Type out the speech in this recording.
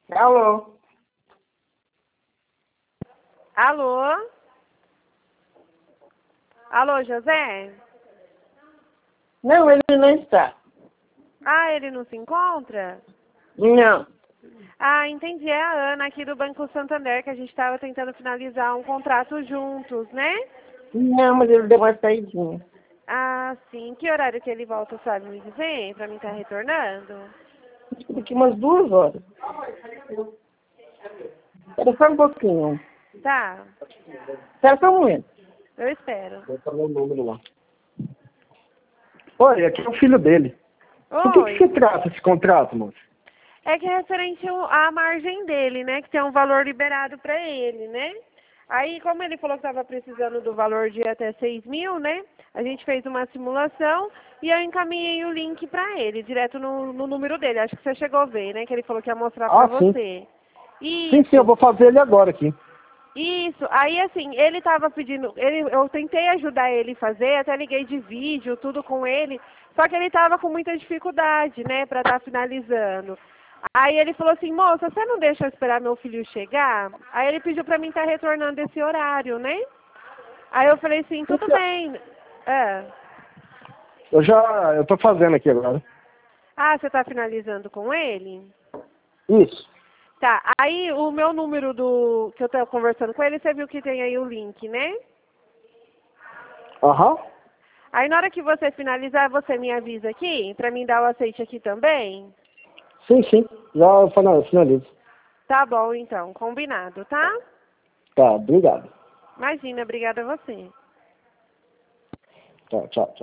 Alô? Alô? Alô, José? Não, ele não está. Ah, ele não se encontra? Não. Ah, entendi. É a Ana aqui do Banco Santander, que a gente estava tentando finalizar um contrato juntos, né? Não, mas ele deu uma saidinha. Ah, sim. Que horário que ele volta, sabe me dizer? Pra mim estar retornando? Acho que daqui umas 2 horas. Espera só um pouquinho. Tá. Espera só um momento. Eu espero. Vou falar o número lá. Oi, aqui é o filho dele. Por que se Oi. trata esse contrato, moço? É que é referente à margem dele, né? Que tem um valor liberado para ele, né? Aí, como ele falou que estava precisando do valor de até 6 mil, né? A gente fez uma simulação e eu encaminhei o link para ele, direto no número dele. Acho que você chegou a ver, né? Que ele falou que ia mostrar para Ah, sim. você. Sim, eu Isso. vou fazer ele agora aqui. Isso, aí assim, ele estava pedindo, eu tentei ajudar ele a fazer, até liguei de vídeo, tudo com ele, só que ele estava com muita dificuldade, né, para estar finalizando. Aí ele falou assim, moça, você não deixa eu esperar meu filho chegar? Aí ele pediu para mim estar retornando esse horário, né? Aí eu falei assim, tudo bem. É. Eu tô fazendo aqui agora. Ah, você está finalizando com ele? Isso. Tá, aí o meu número que eu estou conversando com ele, você viu que tem aí o link, né? Aham. Aí na hora que você finalizar, você me avisa aqui, pra mim dar o aceite aqui também? Sim, sim. Já finalizo. Tá bom, então, combinado, tá? Tá, obrigado. Imagina, obrigada a você. Tá, tchau, tchau.